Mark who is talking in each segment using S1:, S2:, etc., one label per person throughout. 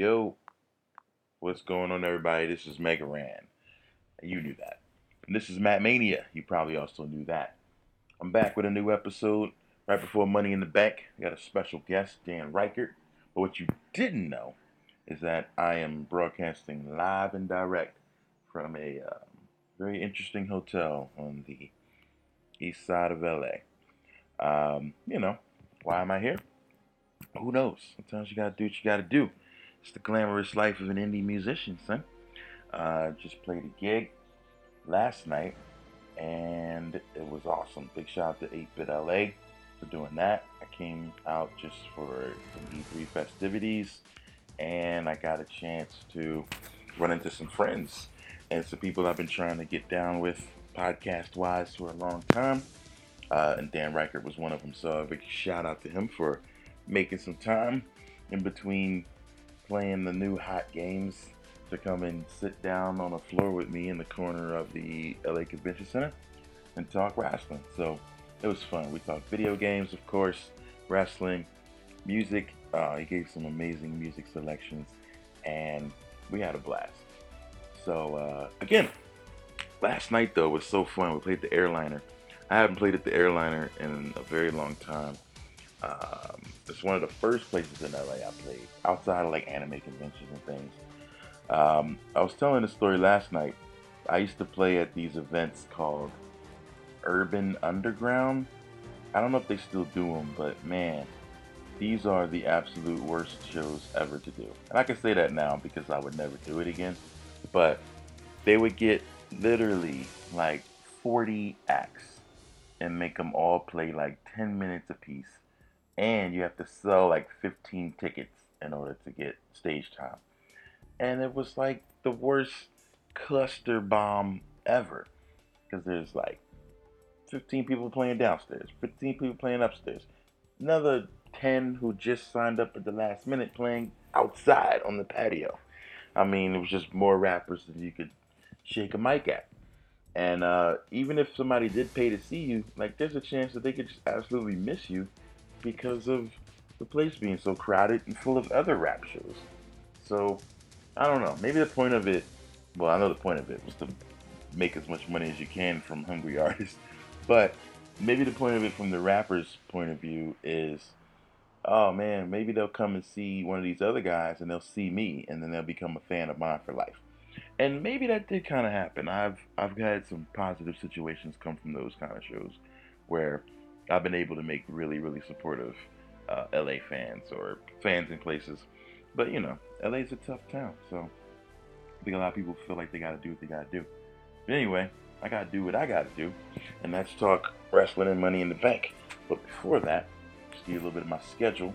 S1: Yo, what's going on, everybody? This is Mega Ran. You knew that. And this is Matt Mania. You probably also knew that. I'm back with a new episode right before Money in the Bank. I got a special guest, Dan Reichert. But what you didn't know is that I am broadcasting live and direct from a very interesting hotel on the east side of LA. Why am I here? Who knows? Sometimes you gotta do what you gotta do. It's the glamorous life of an indie musician, son. Just played a gig last night, and it was awesome. Big shout out to 8-Bit LA for doing that. I came out just for some E3 festivities, and I got a chance to run into some friends and some people I've been trying to get down with podcast-wise for a long time. And Dan Reichert was one of them, so a big shout out to him for making some time in between playing the new hot games to come and sit down on the floor with me in the corner of the LA Convention Center and talk wrestling. So it was fun. We talked video games, of course, wrestling, music. He gave some amazing music selections, and we had a blast. So again, last night though was so fun. We played the Airliner. I haven't played at the Airliner in a very long time. It's one of the first places in LA I played, outside of like anime conventions and things. I was telling the story last night. I used to play at these events called Urban Underground. I don't know if they still do them, but man, these are the absolute worst shows ever to do. And I can say that now because I would never do it again. But they would get literally like 40 acts and make them all play like 10 minutes apiece. And you have to sell like 15 tickets in order to get stage time. And it was like the worst cluster bomb ever. Because there's like 15 people playing downstairs, 15 people playing upstairs, another 10 who just signed up at the last minute playing outside on the patio. I mean, it was just more rappers than you could shake a mic at. And even if somebody did pay to see you, like there's a chance that they could just absolutely miss you because of the place being so crowded and full of other rap shows. So, I don't know. Maybe the point of it, well, I know the point of it was to make as much money as you can from hungry artists. But maybe the point of it from the rapper's point of view is, oh man, maybe they'll come and see one of these other guys and they'll see me and then they'll become a fan of mine for life. And maybe that did kind of happen. I've had some positive situations come from those kind of shows where I've been able to make really, really supportive LA fans or fans in places. But, you know, LA's a tough town, so I think a lot of people feel like they got to do what they got to do. But anyway, I got to do what I got to do, and that's talk wrestling and Money in the Bank. But before that, just give you a little bit of my schedule.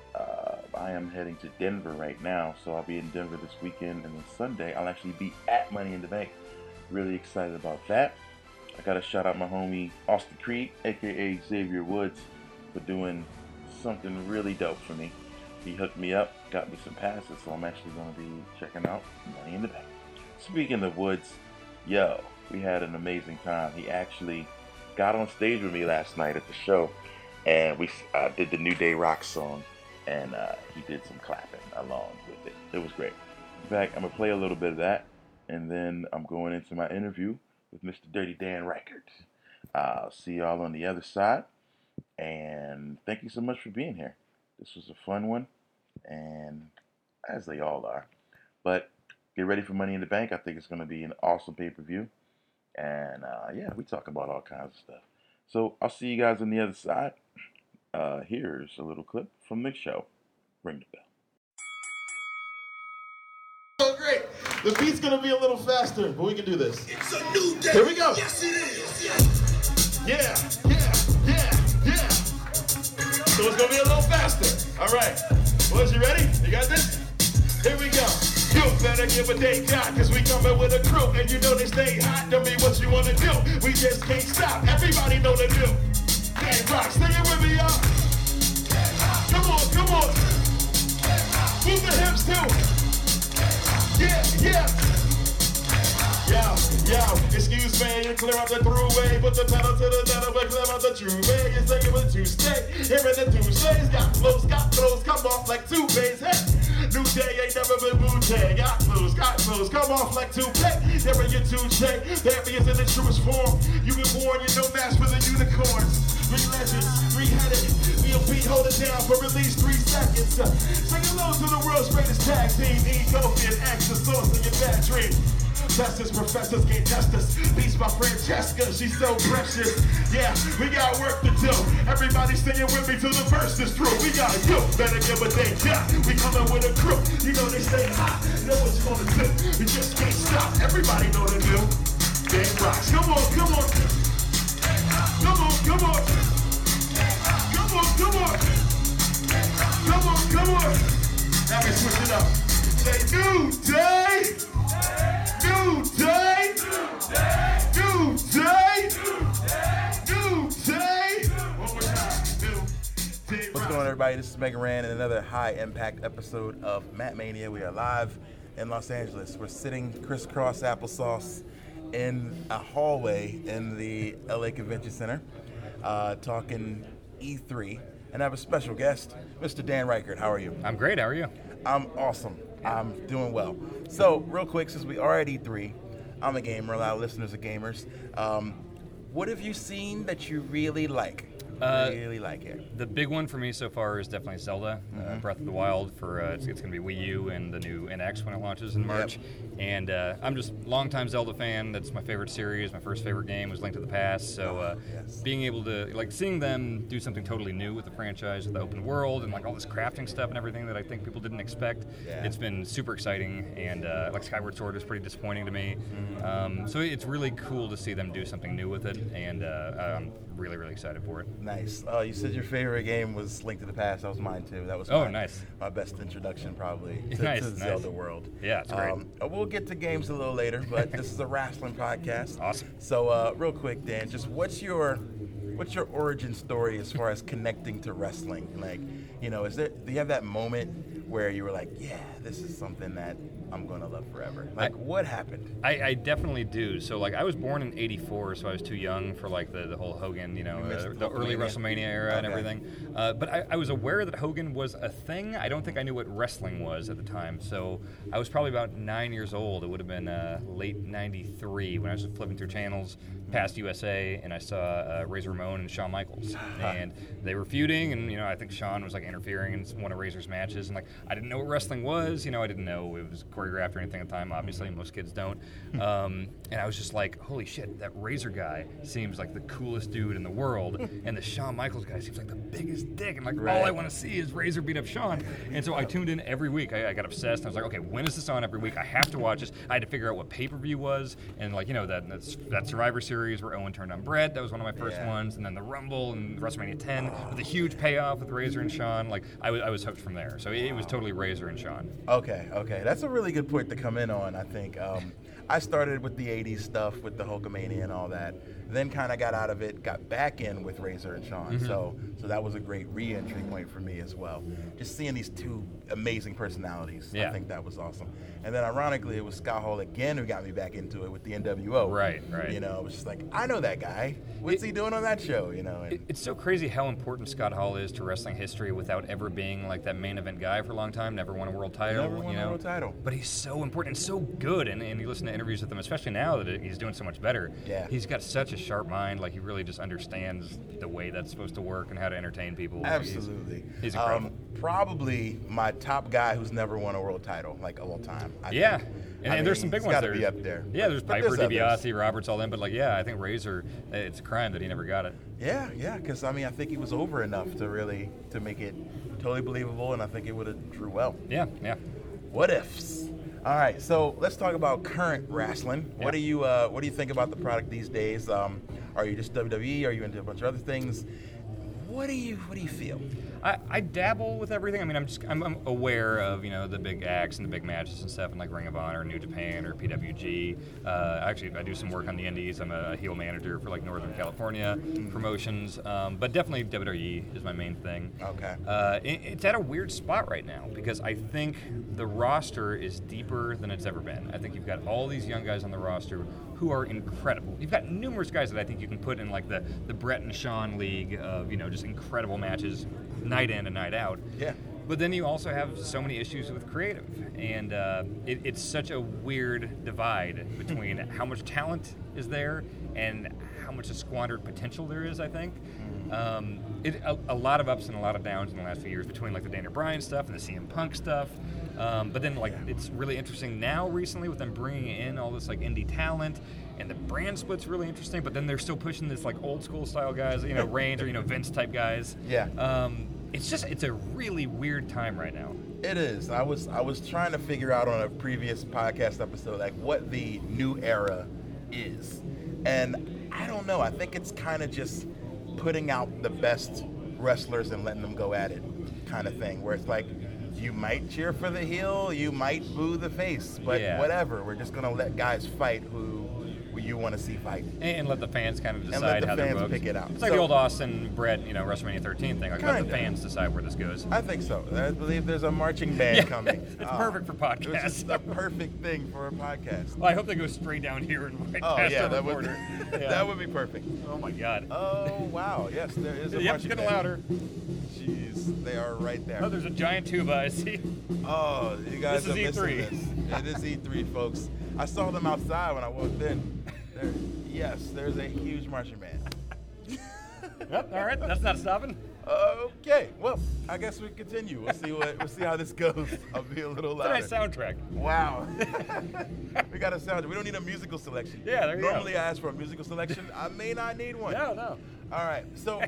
S1: I am heading to Denver right now, so I'll be in Denver this weekend, and then Sunday I'll actually be at Money in the Bank. Really excited about that. I gotta shout out my homie Austin Creed, aka Xavier Woods, for doing something really dope for me. He hooked me up, got me some passes, so I'm actually gonna be checking out Money in the Bank. Speaking of Woods, yo, we had an amazing time. He actually got on stage with me last night at the show, and we did the New Day Rock song, and he did some clapping along with it. It was great. In fact, I'm gonna play a little bit of that, and then I'm going into my interview with Mr. Dirty Dan Reichert. I'll see y'all on the other side, and thank you so much for being here. This was a fun one, and as they all are. But get ready for Money in the Bank. I think it's going to be an awesome pay-per-view, and yeah, we talk about all kinds of stuff. So I'll see you guys on the other side. Here's a little clip from the show. Ring the bell.
S2: So great. The beat's gonna be a little faster, but we can do this.
S3: It's a new day.
S2: Here we go.
S3: Yes, it is. Yes.
S2: Yeah. So it's gonna be a little faster. All right. Was you ready? You got this? Here we go. You better give a day got, cause we coming with a crew, and you know they stay hot. Tell me what you wanna do. We just can't stop. Everybody know the deal. Hey, rock, sing it with me, y'all. Come on. Move the hips too. Yeah. Yo, excuse me, you clear out the throughway, put the pedal to the metal, but clear out the true way. You say it was Tuesday, here in the Tuesdays, got flows, come off like 2 bays, hey. New Day ain't never been Wu-Tang. Got moves, come off like Tupac. There in your Tupac, that is in the truest form. You been born, you know match for the unicorns. 3 legends, 3-headed. We'll beat, hold it down for at least 3 seconds. Say hello to the world's greatest tag team. Ethiopian X, the source of your bad dream. Testers, professors can't test us. Beats my Francesca, she's so precious. Yeah, we got work to do. Everybody singing with me till the verse is through. We got you, better give a day job. We coming with a crew, you know they stay hot. Know what you gonna do, you just can't stop. Everybody know the do. Damn rocks, come on, come on. Come on, come on. Come on, come on. Come on, come on. Now we switch it up. Say New Day. New Day! New Day! New Day! One more time. New Day.
S1: What's going on, everybody? This is Mega Ran and another high-impact episode of Matt Mania. We are live in Los Angeles. We're sitting crisscross applesauce in a hallway in the LA Convention Center, talking E3, and I have a special guest, Mr. Dan Reichert. How are you?
S4: I'm great. How are you?
S1: I'm awesome. I'm doing well. So, real quick, since we are at E3, I'm a gamer. A lot of listeners are gamers. What have you seen that you really like? Really like it?
S4: The big one for me so far is definitely Zelda, Breath of the Wild. For it's going to be Wii U and the new NX when it launches in March.
S1: Yep.
S4: And I'm just a longtime Zelda fan. That's my favorite series. My first favorite game was Link to the Past. So being able to, like, seeing them do something totally new with the franchise, with the open world, and like all this crafting stuff and everything that I think people didn't expect, it's been super exciting. And like Skyward Sword is pretty disappointing to me. So it's really cool to see them do something new with it, and I'm really, really excited for it.
S1: Nice. You said your favorite game was Link to the Past. That was mine too. That was
S4: nice.
S1: My best introduction probably to
S4: Nice.
S1: the Zelda world.
S4: Yeah, it's great.
S1: We'll get to games a little later, but this is a wrestling podcast.
S4: Awesome.
S1: So real quick, Dan, just what's your origin story as far as connecting to wrestling? Like, you know, do you have that moment where you were like, yeah, this is something that I'm going to love forever? Like, what happened?
S4: I definitely do. So, like, I was born in '84, so I was too young for, like, the whole Hogan, you know, the early WrestleMania era and everything. But I was aware that Hogan was a thing. I don't think I knew what wrestling was at the time. So I was probably about 9 years old. It would have been late '93 when I was flipping through channels past USA, and I saw Razor Ramon and Shawn Michaels. And they were feuding, and, you know, I think Shawn was, like, interfering in one of Razor's matches. And, like, I didn't know what wrestling was. You know, I didn't know it was choreographed or anything at the time. Obviously, most kids don't. And I was just like, holy shit, that Razor guy seems like the coolest dude in the world, and the Shawn Michaels guy seems like the biggest dick, and like all I want to see is Razor beat up Shawn. And so I tuned in every week. I got obsessed. I was like, okay, when is this on every week? I have to watch this. I had to figure out what pay-per-view was, and, like, you know, that Survivor Series where Owen turned on Brett, that was one of my first ones, and then the Rumble and WrestleMania 10 with a huge payoff with Razor and Shawn. Like, I was hooked from there. So it was totally Razor and Shawn.
S1: Okay. That's a really good point to come in on, I think. I started with the 80s stuff with the Hulkamania and all that, then kind of got out of it, got back in with Razor and Shawn. So that was a great re-entry point for me as well. Just seeing these two amazing personalities, I think that was awesome. And then ironically, it was Scott Hall again who got me back into it with the NWO.
S4: Right.
S1: You know, it was just like, I know that guy. What's he doing on that show? You know.
S4: It's so crazy how important Scott Hall is to wrestling history without ever being like that main event guy for a long time. Never won a world title.
S1: World title.
S4: But he's so important and so good. And you listen to interviews with him, especially now that he's doing so much better.
S1: Yeah.
S4: He's got such a sharp mind. Like, he really just understands the way that's supposed to work and how to entertain people.
S1: Absolutely.
S4: He's incredible.
S1: Probably my top guy who's never won a world title, like, of all time. I think.
S4: And there's some big ones there.
S1: Got to be up there.
S4: Yeah, there's Piper, DiBiase, Roberts, all them. But, like, I think Razor, it's a crime that he never got it.
S1: Yeah, because, I mean, I think he was over enough to make it totally believable, and I think it would have drew well.
S4: Yeah.
S1: What ifs? All right, so let's talk about current wrestling.
S4: Yeah.
S1: What do you think about the product these days? Are you just WWE? Are you into a bunch of other things? What do you feel?
S4: I dabble with everything. I mean, I'm aware of, you know, the big acts and the big matches and stuff, in like Ring of Honor, New Japan, or PWG. Actually, I do some work on the indies. I'm a heel manager for, like, Northern California promotions, but definitely WWE is my main thing.
S1: Okay.
S4: It's at a weird spot right now because I think the roster is deeper than it's ever been. I think you've got all these young guys on the roster who are incredible. You've got numerous guys that I think you can put in, like, the Brett and Shawn league of, you know, just incredible matches night in and night out.
S1: Yeah.
S4: But then you also have so many issues with creative, and it's such a weird divide between how much talent is there and how much squandered potential there is, I think. A lot of ups and a lot of downs in the last few years between like the Daniel Bryan stuff and the CM Punk stuff. But then like it's really interesting now recently with them bringing in all this like indie talent, and the brand split's really interesting. But then they're still pushing this like old school style guys, you know, Reigns or Vince type guys.
S5: Yeah.
S4: It's a really weird time right now.
S5: It is. I was trying to figure out on a previous podcast episode like what the new era is, and I don't know. I think it's kind of just putting out the best wrestlers and letting them go at it, kind of thing. Where it's like you might cheer for the heel, you might boo the face, but whatever. We're just gonna let guys fight who you want to see fight,
S4: and let the fans kind of decide
S5: and let the
S4: how
S5: fans
S4: they're booked.
S5: pick it out.
S4: It's like the old Austin Brett, WrestleMania 13 thing. Like let the fans decide where this goes.
S5: I think so. I believe there's a marching band coming.
S4: It's perfect for podcasts.
S5: It's just the perfect thing for a podcast.
S4: Well, I hope they go straight down here and right past the
S5: that
S4: reporter.
S5: that would be perfect.
S4: Oh my God.
S5: Oh wow, yes, there is a
S4: Yep,
S5: marching
S4: getting
S5: band.
S4: louder.
S5: Jeez, they are right there.
S4: Oh, there's a giant tuba. I see.
S5: Oh, you guys
S4: This
S5: are
S4: is
S5: missing
S4: E3.
S5: this. It is E3, folks. I saw them outside when I walked in. Yes, there's a huge marching band.
S4: Yep. All right. That's not stopping.
S5: Okay, well, I guess we continue. We'll see how this goes. I'll be a little
S4: It's
S5: louder.
S4: a nice soundtrack.
S5: Wow. We got a sound. We don't need a musical selection.
S4: Yeah, there you go.
S5: Normally I ask for a musical selection. I may not need one.
S4: No.
S5: All right, so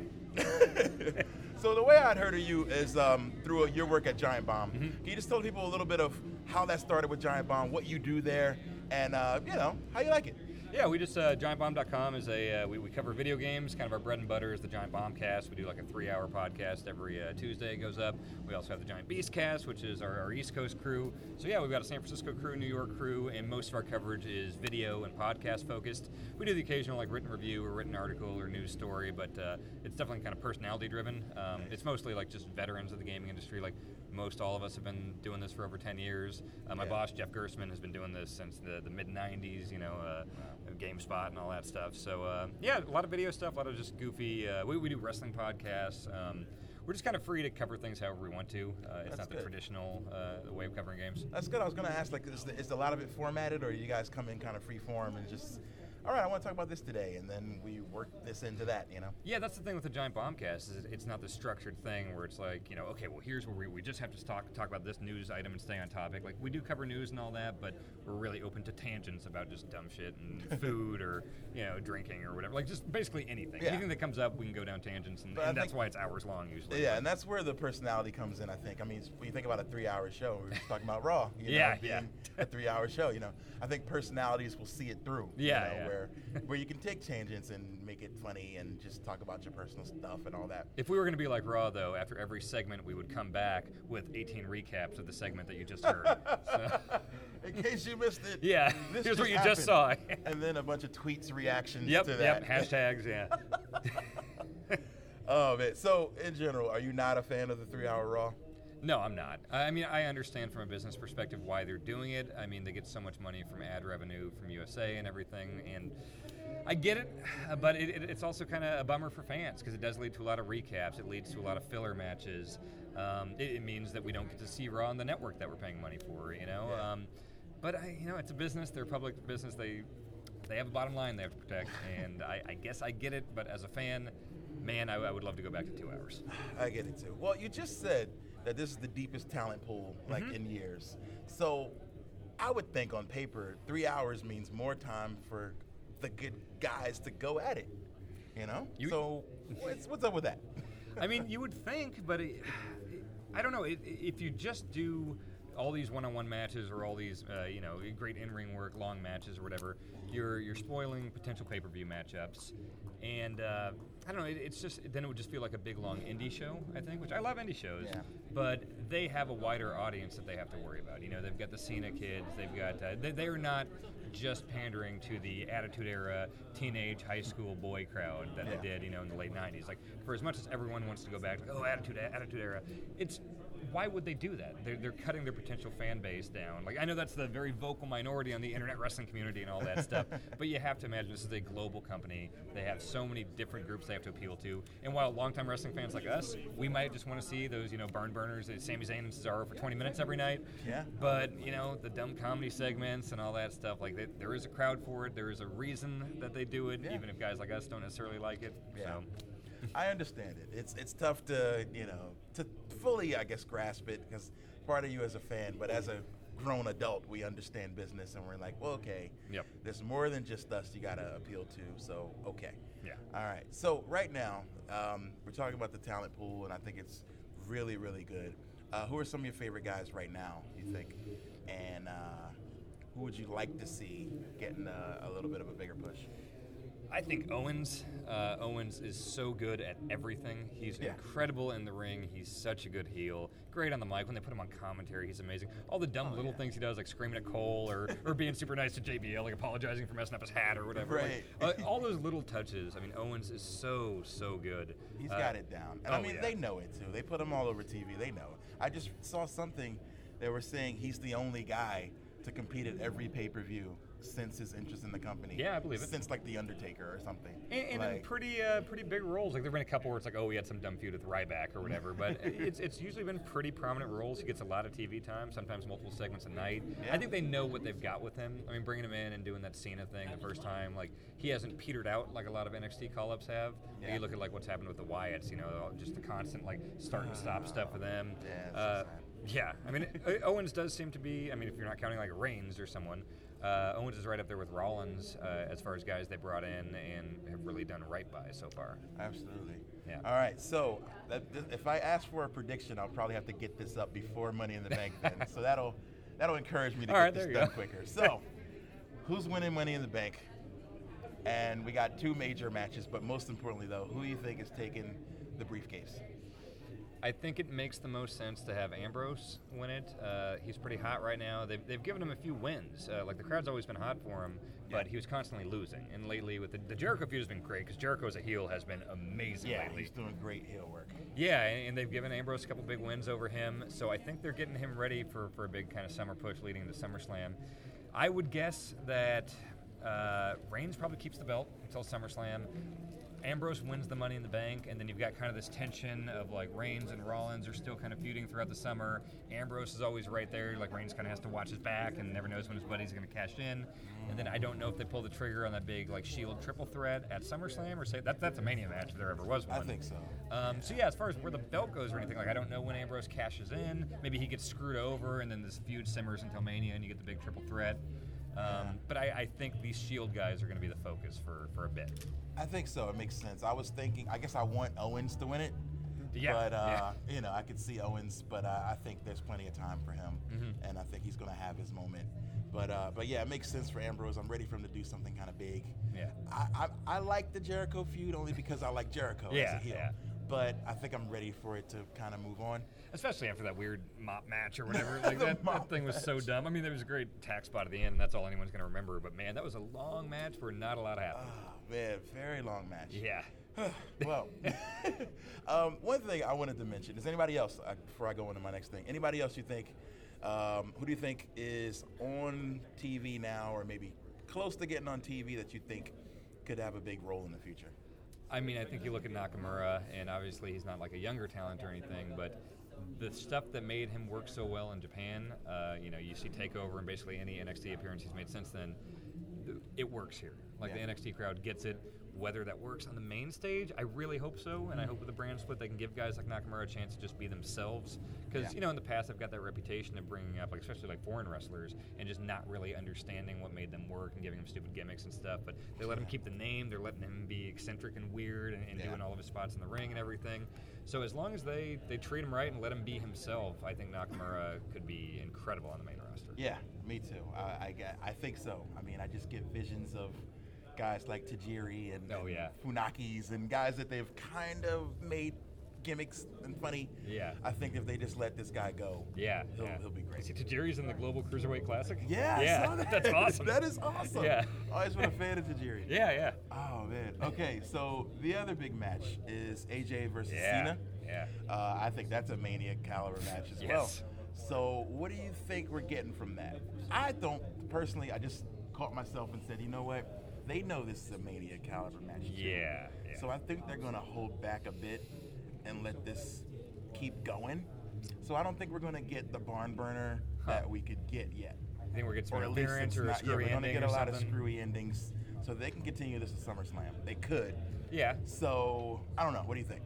S5: so the way I'd heard of you is through your work at Giant Bomb. Can you just tell people a little bit of how that started with Giant Bomb, what you do there, and how you like it?
S4: Yeah, we just GiantBomb.com is we cover video games. Kind of our bread and butter is the Giant Bombcast. We do like a 3-hour podcast every Tuesday. It goes up. We also have the Giant Beastcast, which is our East Coast crew. So yeah, we've got a San Francisco crew, New York crew, and most of our coverage is video and podcast focused. We do the occasional like written review or written article or news story, but it's definitely kind of personality driven. It's mostly like just veterans of the gaming industry. Like most all of us have been doing this for over 10 years. My boss Jeff Gersman has been doing this since the mid '90s. GameSpot and all that stuff. So a lot of video stuff, a lot of just goofy. We do wrestling podcasts. We're just kind of free to cover things however we want to. It's not the traditional way of covering games.
S5: That's good. I was going to ask, like, is a lot of it formatted, or you guys come in kind of free form and just, all right, I want to talk about this today, and then we work this into that,
S4: Yeah, that's the thing with the Giant Bombcast is it's not the structured thing where it's like, okay, well, here's where we just have to talk about this news item and stay on topic. Like, we do cover news and all that, but we're really open to tangents about just dumb shit and food or, drinking or whatever. Like, just basically anything.
S5: Yeah.
S4: Anything that comes up, we can go down tangents, and that's why it's hours long usually.
S5: Yeah, and that's where the personality comes in, I think. I mean, when you think about a 3-hour show, we were just talking about Raw.
S4: Yeah.
S5: A 3-hour show, I think personalities will see it through.
S4: Yeah.
S5: Where you can take tangents and make it funny and just talk about your personal stuff and all that.
S4: If we were going to be like Raw, though, after every segment, we would come back with 18 recaps of the segment that you just heard. So.
S5: In case you missed it.
S4: Yeah,
S5: this
S4: here's what you
S5: happened.
S4: just saw.
S5: And then a bunch of tweets, reactions
S4: Yep,
S5: to that.
S4: hashtags, yeah.
S5: Oh, man. So, in general, are you not a fan of the 3-hour Raw?
S4: No, I'm not. I mean, I understand from a business perspective why they're doing it. I mean, they get so much money from ad revenue from USA and everything, and I get it, but it's also kind of a bummer for fans because it does lead to a lot of recaps. It leads to a lot of filler matches. It means that we don't get to see Raw on the network that we're paying money for,
S5: Yeah.
S4: But it's a business. They're a public business. They have a bottom line they have to protect, and I guess I get it. But as a fan, man, I would love to go back to 2 hours.
S5: I get it too. Well, you just said that this is the deepest talent pool in years. So I would think on paper 3 hours means more time for the good guys to go at it. So what's up with that?
S4: I mean, you would think, but I don't know. If you just do all these one-on-one matches or all these, great in-ring work, long matches or whatever, you're spoiling potential pay-per-view matchups. And I don't know. It's just then it would just feel like a big long indie show. I think, which I love indie shows, but they have a wider audience that they have to worry about. They've got the Cena kids. They've got they are not just pandering to the Attitude Era teenage high school boy crowd that they did, in the late '90s. Like, for as much as everyone wants to go back, Attitude Era, it's why would they do that? They're cutting their potential fan base down. Like, I know that's the very vocal minority on the internet wrestling community and all that stuff, but you have to imagine this is a global company. They have so many different groups they have to appeal to. And while longtime wrestling fans like us, we might just want to see those, barn burners, Sami Zayn and Cesaro for 20 minutes every night.
S5: Yeah.
S4: But, the dumb comedy segments and all that stuff, like, there is a crowd for it. There is a reason that they do it, even if guys like us don't necessarily like it.
S5: Yeah.
S4: So.
S5: I understand it. It's tough to to fully, I guess, grasp it because part of you as a fan, but as a grown adult, we understand business and we're like, well, okay,
S4: Yep.
S5: There's more than just us you got to appeal to, so okay.
S4: Yeah.
S5: All right. So right now, we're talking about the talent pool, and I think it's really, really good. Who are some of your favorite guys right now, you think? And who would you like to see getting a little bit of a bigger push?
S4: I think Owens. Owens is so good at everything. He's incredible in the ring. He's such a good heel. Great on the mic. When they put him on commentary, he's amazing. All the dumb little things he does, like screaming at Cole or being super nice to JBL, like apologizing for messing up his hat or whatever.
S5: Right.
S4: Like, all those little touches. I mean, Owens is so good.
S5: He's got it down. And they know it too. They put him all over TV. They know. I just saw something they were saying he's the only guy to compete at every pay-per-view since his interest in the company.
S4: Yeah, I believe it.
S5: Since like The Undertaker or something.
S4: And
S5: like,
S4: in pretty big roles. Like, there have been a couple where it's like, oh, he had some dumb feud with Ryback or whatever. But it's usually been pretty prominent roles. He gets a lot of TV time, sometimes multiple segments a night.
S5: Yeah.
S4: I think they know what they've got with him. I mean, bringing him in and doing that Cena thing the first time, like, he hasn't petered out like a lot of NXT call-ups have.
S5: Yeah.
S4: You look at like what's happened with the Wyatts, just the constant like start and stop stuff for them.
S5: Yeah, it's so sad.
S4: Yeah, I mean, Owens does seem to be, I mean, if you're not counting like Reigns or someone, Owens is right up there with Rollins as far as guys they brought in and have really done right by so far.
S5: Absolutely.
S4: Yeah.
S5: All right, so if I ask for a prediction, I'll probably have to get this up before Money in the Bank then. So that'll encourage me to get this done quicker. So, who's winning Money in the Bank? And we got two major matches, but most importantly, though, who do you think is taking the briefcase?
S4: I think it makes the most sense to have Ambrose win it. He's pretty hot right now. They've given him a few wins. Like, the crowd's always been hot for him, but he was constantly losing. And lately, with the Jericho feud has been great because Jericho as a heel has been amazing lately.
S5: He's doing great heel work.
S4: Yeah, and they've given Ambrose a couple big wins over him. So I think they're getting him ready for a big kind of summer push leading to SummerSlam. I would guess that Reigns probably keeps the belt until SummerSlam. Ambrose wins the Money in the Bank, and then you've got kind of this tension of like Reigns and Rollins are still kind of feuding throughout the summer. Ambrose is always right there. Like, Reigns kind of has to watch his back and never knows when his buddy's going to cash in. And then I don't know if they pull the trigger on that big like Shield triple threat at SummerSlam or say that's a Mania match if there ever was one.
S5: I think so.
S4: So yeah, as far as where the belt goes or anything, like, I don't know when Ambrose cashes in. Maybe he gets screwed over, and then this feud simmers until Mania, and you get the big triple threat. But I think these Shield guys are going to be the focus for a bit.
S5: I think so. It makes sense. I was thinking, I guess I want Owens to win it.
S4: Yeah.
S5: But, I could see Owens, but I think there's plenty of time for him.
S4: Mm-hmm.
S5: And I think he's going to have his moment. But yeah, it makes sense for Ambrose. I'm ready for him to do something kind of big.
S4: Yeah.
S5: I like the Jericho feud only because I like Jericho as a heel.
S4: Yeah.
S5: But I think I'm ready for it to kind of move on.
S4: Especially after that weird mop match or whatever. Like that thing was so dumb. I mean, there was a great tack spot at the end, and that's all anyone's going to remember. But, man, that was a long match where not a lot happened.
S5: Oh, man, very long match.
S4: Yeah.
S5: Well, one thing I wanted to mention is anybody else, before I go into my next thing, anybody else you think, who do you think is on TV now or maybe close to getting on TV that you think could have a big role in the future?
S4: I mean, I think you look at Nakamura, and obviously he's not like a younger talent or anything, but the stuff that made him work so well in Japan, you see TakeOver and basically any NXT appearance he's made since then, it works here. Like, the NXT crowd gets it. Whether that works on the main stage, I really hope so, and I hope with the brand split they can give guys like Nakamura a chance to just be themselves. Because, in the past, they've got that reputation of bringing up, like, especially like foreign wrestlers, and just not really understanding what made them work and giving them stupid gimmicks and stuff. But they let him keep the name, they're letting him be eccentric and weird and doing all of his spots in the ring and everything. So as long as they treat him right and let him be himself, I think Nakamura could be incredible on the main roster.
S5: Yeah, me too. I think so. I mean, I just get visions of guys like Tajiri and Funakis and guys that they've kind of made gimmicks and funny.
S4: Yeah.
S5: I think if they just let this guy go, he'll be great.
S4: See, Tajiri's in the Global Cruiserweight Classic?
S5: Yeah,
S4: That's awesome.
S5: That is awesome.
S4: Yeah.
S5: Always been a fan of Tajiri.
S4: Yeah.
S5: Oh, man. Okay, so the other big match is AJ versus Cena.
S4: Yeah.
S5: I think that's a Mania caliber match as
S4: Yes.
S5: well. So what do you think we're getting from that? I don't personally. I just caught myself and said, you know what? They know this is a Mania caliber match. Too.
S4: Yeah.
S5: So I think they're going to hold back a bit and let this keep going. So I don't think we're going to get the barn burner that we could get yet.
S4: I think we're getting some
S5: Or at least
S4: interference
S5: it's
S4: or a
S5: not. Yeah,
S4: screwy
S5: we're going to
S4: ending
S5: get a
S4: or
S5: lot of
S4: something.
S5: screwy endings, so they can continue this at SummerSlam. They could.
S4: Yeah.
S5: So I don't know. What do you think?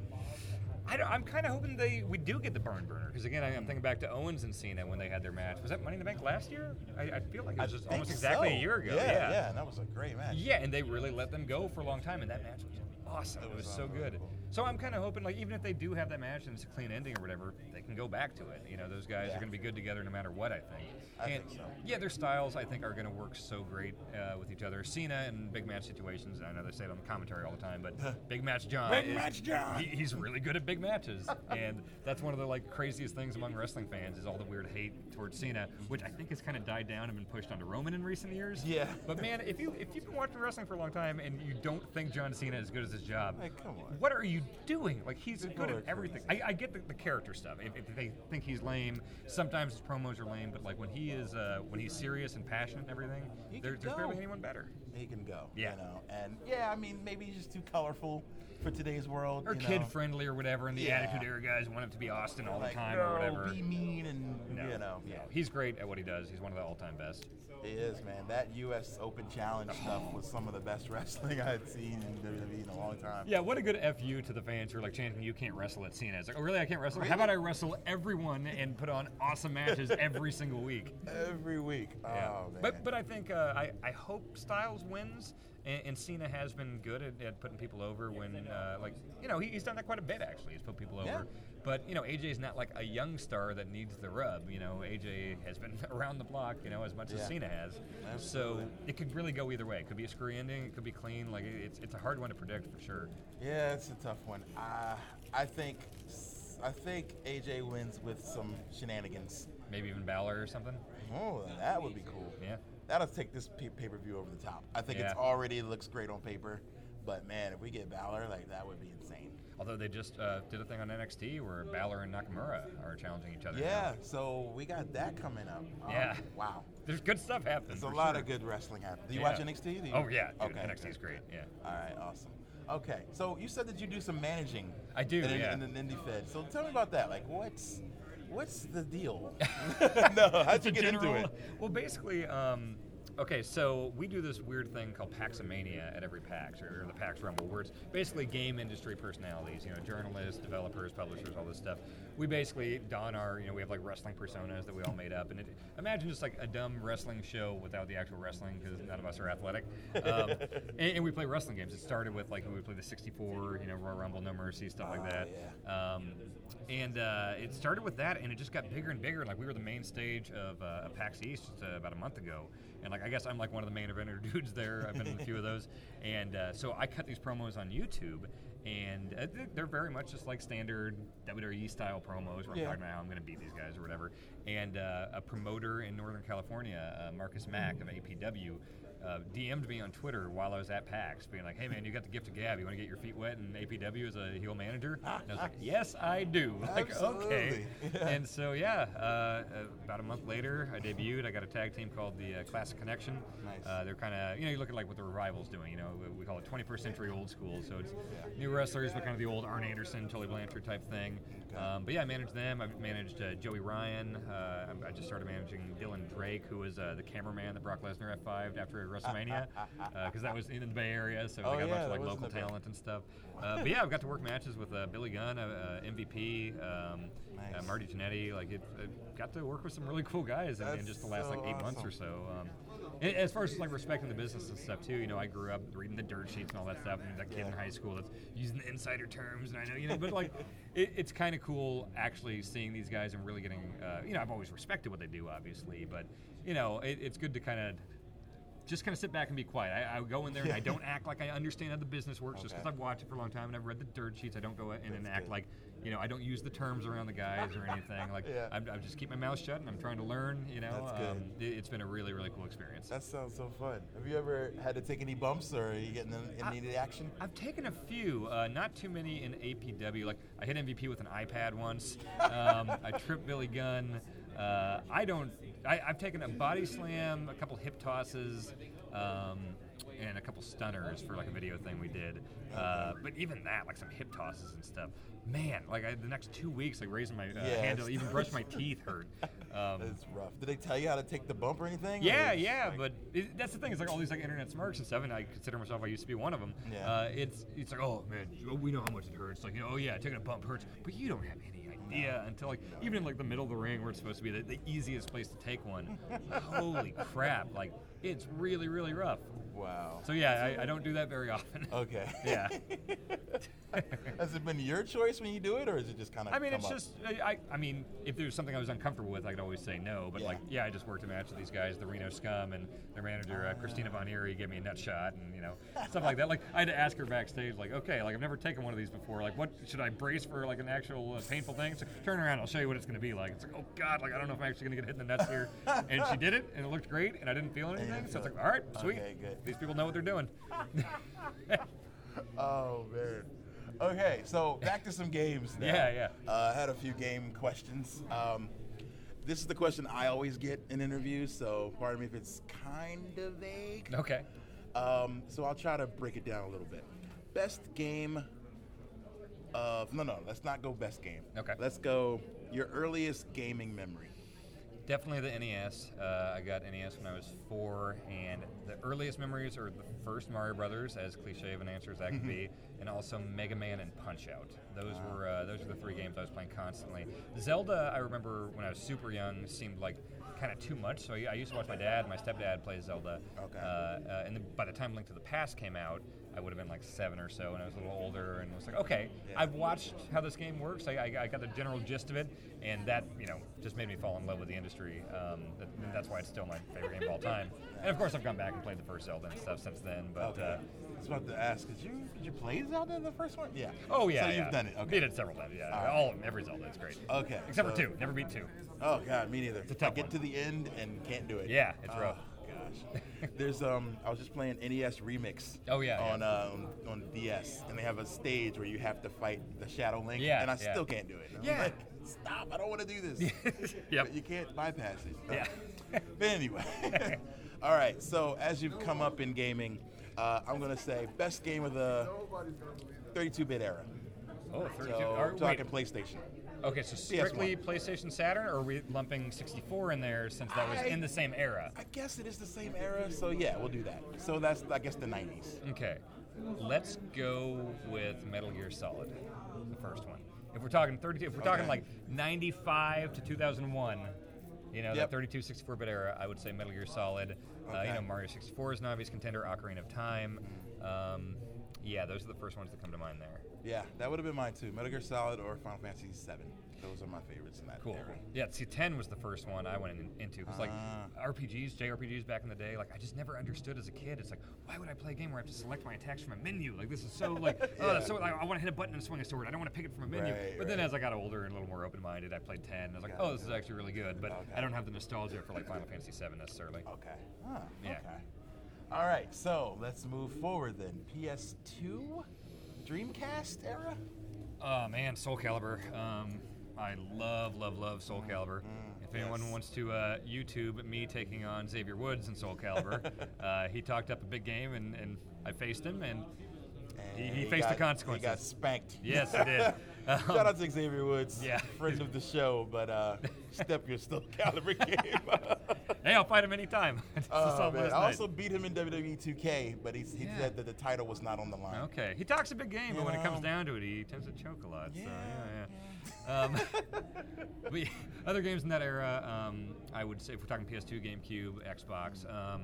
S4: I'm kind of hoping we do get the barn burner because again I'm thinking back to Owens and Cena when they had their match. Was that Money in the Bank last year? I feel like it was just
S5: I
S4: almost
S5: think
S4: exactly
S5: so.
S4: a year ago.
S5: Yeah, and that was a great match.
S4: Yeah, and they really let them go for a long time, and that match was awesome. It was so good. So I'm kind of hoping, like, even if they do have that match and it's a clean ending or whatever, they can go back to it. You know, those guys are going to be good together no matter what, I think.
S5: I think so.
S4: Yeah, their styles, I think, are going to work so great with each other. Cena in big match situations, I know they say it on the commentary all the time, but Big Match John
S5: Big Match John!
S4: He's really good at big matches. And that's one of the, like, craziest things among wrestling fans is all the weird hate towards Cena, which I think has kind of died down and been pushed onto Roman in recent years.
S5: Yeah.
S4: But, man, if you've been watching wrestling for a long time and you don't think John Cena is good at his job,
S5: Hey, come on.
S4: what are you doing? Like, he's good
S5: People are
S4: at everything.
S5: crazy.
S4: I get the character stuff. If they think he's lame, sometimes his promos are lame, but, like, when he's serious and passionate and everything,
S5: He
S4: there's
S5: can go.
S4: barely anyone better.
S5: He can go.
S4: Yeah.
S5: You know, and yeah, I mean, maybe he's just too colorful for today's world.
S4: Or
S5: you know.
S4: kid-friendly or whatever, and the
S5: Yeah.
S4: Attitude Era guys want him to be Austin all the
S5: Like,
S4: time
S5: no,
S4: or whatever.
S5: be mean and
S4: No,
S5: you know.
S4: no.
S5: Yeah.
S4: He's great at what he does. He's one of the all-time best.
S5: He is, man. That U.S. Open Challenge stuff was some of the best wrestling I had seen in WWE in a long time.
S4: Yeah, what a good FU to the fans who are like chanting, "You can't wrestle at Cena." It's like, oh, really? I can't wrestle? How about I wrestle everyone and put on awesome matches every single week?
S5: Every week.
S4: Yeah.
S5: Oh, man.
S4: But I think I hope Styles wins, and Cena has been good at putting people over when he's done that quite a bit actually. He's put people over.
S5: Yeah.
S4: But AJ's not like a young star that needs the rub. AJ has been around the block as much as
S5: Yeah.
S4: Cena has.
S5: Absolutely.
S4: So it could really go either way. It could be a screwy ending. It could be clean. Like it's a hard one to predict for sure.
S5: Yeah, it's a tough one. I think AJ wins with some shenanigans.
S4: Maybe even Balor or something.
S5: Oh, that would be cool.
S4: Yeah.
S5: That'll take this pay-per-view over the top. I think
S4: Yeah.
S5: it's already looks great on paper, but man, if we get Balor, like that would be insane.
S4: Although they just did a thing on NXT where Balor and Nakamura are challenging each other.
S5: Yeah, so we got that coming up.
S4: Yeah.
S5: Wow.
S4: There's good stuff happening.
S5: There's a
S4: for
S5: lot
S4: sure.
S5: of good wrestling happening. Do you
S4: Yeah.
S5: watch NXT? Do you?
S4: Oh yeah, dude,
S5: Okay.
S4: NXT is great. Yeah.
S5: All right, awesome. Okay, so you said that you do some managing.
S4: I do, yeah.
S5: In an indie fed. So tell me about that. Like, what's the deal? No, how'd you get into it?
S4: Well, basically, okay, so we do this weird thing called Paxomania at every PAX, or the PAX Rumble, where it's basically game industry personalities, journalists, developers, publishers, all this stuff. We basically don our, we have like wrestling personas that we all made up, and imagine just like a dumb wrestling show without the actual wrestling, because none of us are athletic. And we play wrestling games. It started with like we play the 64, Royal Rumble, No Mercy, stuff like that.
S5: Yeah.
S4: And it started with that, and it just got bigger and bigger. Like we were the main stage of PAX East just, about a month ago, and like I guess I'm like one of the main eventer dudes there. I've been in a few of those, and so I cut these promos on YouTube, and they're very much just like standard WWE style promos. Where I'm talking about how I'm going to beat these guys or whatever. And a promoter in Northern California, Marcus Mack of APW. DM'd me on Twitter while I was at PAX, being like, "Hey man, you got the gift of gab. You want to get your feet wet in APW as a heel manager?" And I was like, "Yes, I do." Like, okay.
S5: Absolutely.
S4: And so about a month later, I debuted. I got a tag team called the Classic Connection.
S5: Nice.
S4: They're kind of you look at like what the Revival's doing. We call it 21st century old school. So it's new wrestlers, but kind of the old Arn Anderson, Tully Blanchard type thing. But yeah, I managed them. I managed Joey Ryan. I just started managing Dylan Drake, who was the cameraman that Brock Lesnar F5'd after WrestleMania, because that was in the Bay Area, so they got a bunch of like local talent and stuff. But yeah, I've got to work matches with Billy Gunn, MVP,
S5: Nice.
S4: Marty Jannetty. Like got to work with some really cool guys in just the last like 8 months or so. And as far as like respecting the business and stuff too, I grew up reading the dirt sheets and all that stuff, and that kid in high school that's using the insider terms, and I know, but like it's kind of cool actually seeing these guys and really getting, I've always respected what they do, obviously, but it's good to kind of just kind of sit back and be quiet. I go in there and I don't act like I understand how the business works just because I've watched it for a long time and I've read the dirt sheets. I don't go in and act like, I don't use the terms around the guys or anything. Like I just keep my mouth shut and I'm trying to learn.
S5: That's good.
S4: It's been a really, really cool experience.
S5: That sounds so fun. Have you ever had to take any bumps, or are you getting any action?
S4: I've taken a few, not too many in APW. Like I hit MVP with an iPad once. I tripped Billy Gunn. I've taken a body slam, a couple hip tosses, and a couple stunners for like a video thing we did. But even that, like some hip tosses and stuff, man, like the next 2 weeks, like raising my hand to even brush my teeth hurt.
S5: It's rough. Did they tell you how to take the bump or anything?
S4: Yeah, but that's the thing. It's like all these like internet smarks and stuff, and I consider myself, I used to be one of them.
S5: Yeah.
S4: It's like, oh man, we know how much it hurts. Like, oh yeah, taking a bump hurts, but you don't have any idea until like even in like the middle of the ring where it's supposed to be the easiest place to take one. Holy crap! Like it's really, really rough.
S5: Wow.
S4: So yeah, I don't do that very often.
S5: Okay.
S4: Yeah.
S5: Has it been your choice when you do it, or is it just kind of?
S4: I mean, it's just. I mean, if there's something I was uncomfortable with, I could always say no. But I just worked a match with these guys, the Reno Scum, and their manager Christina Von Eerie gave me a nut shot, and stuff like that. Like I had to ask her backstage, like, okay, like I've never taken one of these before. Like, what should I brace for? Like an actual painful thing? It's like, turn around, I'll show you what it's going to be like. It's like, oh God, like I don't know if I'm actually going to get hit in the nuts here. And she did it, and it looked great, and I didn't feel anything. So it's like, all right, sweet.
S5: Okay, good.
S4: These people know what they're doing.
S5: Oh man. Okay, so back to some games now.
S4: Yeah.
S5: I had a few game questions. This is the question I always get in interviews, so pardon me if it's kind of vague.
S4: Okay.
S5: So I'll try to break it down a little bit. Best game of... No, let's not go best game.
S4: Okay.
S5: Let's go your earliest gaming memory.
S4: Definitely the NES. I got NES when I was 4, and the earliest memories are the first Mario Brothers, as cliche of an answer as that could be, and also Mega Man and Punch-Out. Those were the 3 games I was playing constantly. Zelda, I remember when I was super young, seemed like kind of too much, so I used to watch my dad and my stepdad play Zelda.
S5: Okay.
S4: And then by the time Link to the Past came out, I would have been like 7 or so, and I was a little older, and was like, okay, I've watched how this game works. I got the general gist of it, and that just made me fall in love with the industry. That's why it's still my favorite game of all time. And of course, I've gone back and played the first Zelda and stuff since then. But
S5: I was about to ask, did you play Zelda the first one? Yeah.
S4: Oh yeah.
S5: So you've done it. Okay.
S4: Beat it several times. Yeah. Every Zelda is great.
S5: Okay.
S4: Except for 2. Never beat 2.
S5: Oh god, me neither.
S4: It's a tough
S5: I get
S4: one.
S5: to the end and can't do it.
S4: Yeah, it's rough.
S5: Gosh. There's I was just playing NES Remix.
S4: Oh, yeah,
S5: On DS, and they have a stage where you have to fight the Shadow Link.
S4: Yeah,
S5: And I
S4: yeah.
S5: still can't do it. I'm
S4: Yeah.
S5: like, stop! I don't want to do this.
S4: Yep.
S5: But you can't bypass it.
S4: Yeah.
S5: But anyway, all right. So as you've come up in gaming, I'm gonna say best game of the 32-bit era.
S4: Oh, 32.
S5: So
S4: Or,
S5: we're talking
S4: wait.
S5: PlayStation.
S4: Okay, so strictly
S5: PS1.
S4: PlayStation Saturn, or are we lumping 64 in there since that was in the same era?
S5: I guess it is the same era, so yeah, we'll do that. So that's, I guess, the 90s.
S4: Okay, let's go with Metal Gear Solid, the first one. If we're talking 32, if we're talking like 95 to 2001, that 32, 64-bit era, I would say Metal Gear Solid.
S5: Okay.
S4: Mario 64 is an obvious contender. Ocarina of Time. Yeah, those are the first ones that come to mind there.
S5: Yeah, that would have been mine too. Metal Gear Solid or Final Fantasy VII. Those are my favorites in that
S4: Cool.
S5: era.
S4: Yeah, see, 10 was the first one I went into. Because, like, JRPGs back in the day, like, I just never understood as a kid. It's like, why would I play a game where I have to select my attacks from a menu? Like, this is so, like, that's so, like, I want to hit a button and swing a sword. I don't want to pick it from a menu.
S5: Right,
S4: but then as I got older and a little more open-minded, I played 10. And I was like, this is actually really good. But I don't have the nostalgia for, like, Final Fantasy VII necessarily.
S5: Okay.
S4: Yeah.
S5: Okay. All right, so let's move forward then. PS2? Dreamcast era?
S4: Oh, man, Soul Calibur. I love Soul Calibur. If anyone wants to YouTube me taking on Xavier Woods in Soul Calibur, he talked up a big game, and I faced him, and he faced the consequences.
S5: He got spanked.
S4: Yes, he did.
S5: Shout out to Xavier Woods,
S4: Yeah.
S5: friend of the show, but step your Soul Calibur game.
S4: Hey, I'll fight him anytime.
S5: Oh, man. I also beat him in WWE 2K, but he said that the title was not on the line.
S4: Okay. He talks a big game, but when it comes down to it, he tends to choke a lot.
S5: Yeah.
S4: But other games in that era, I would say, if we're talking PS2, GameCube, Xbox,